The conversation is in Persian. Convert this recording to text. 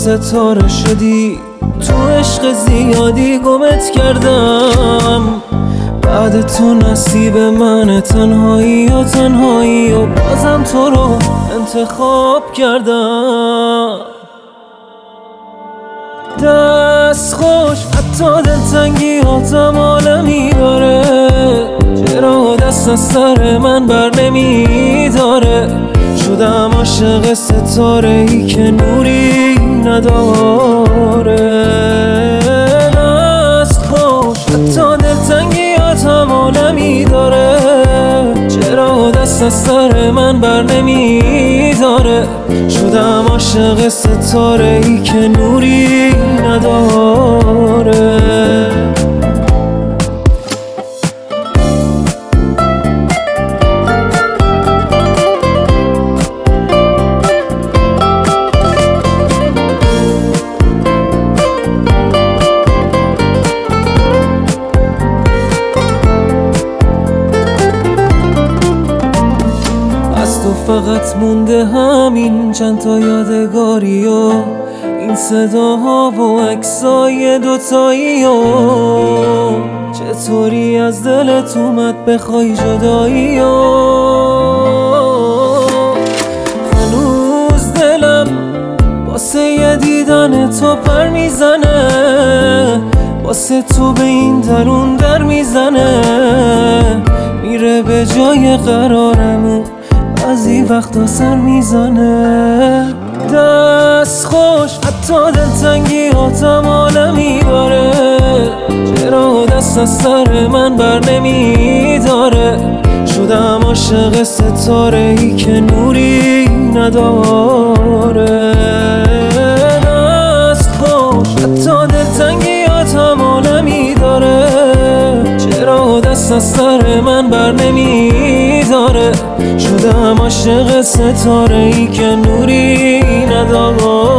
ستاره شدی، تو عشق زیادی گمت کردم. بعد تو نصیب من تنهایی و بازم تو رو انتخاب کردم. دست خوش حتی دلتنگی هاتم عالمی داره، چرا دست از سر من بر نمی داره. شدم عاشق ستاره ای که نوری نداره. دست خوش حتی دلتنگی هاتم عالمی داره، چرا دست از سر من بر نمی داره. شدم عاشق ستاره ای که نوری نداره. فقط مونده همین چند تا یادگاری و این صداها و عکسای دوتایی و چطوری از دلت اومد بخوای جدایی و هنوز دلم واسه یه دیدن تو پر میزنه، واسه تو به این درون در میزنه. میره به جای قرارمون بعضی وقتا سر میزنه. دست خوش حتی دلتنگی هاتم عالمی داره، چرا دست از سر من بر نمی داره. شدم عاشق ستاره ای که نوری نداره. دست خوش حتی دلتنگی هاتم عالمی داره، چرا دست از سر من بر نمی داره. شدم عاشق ستاره ای که نوری نداره.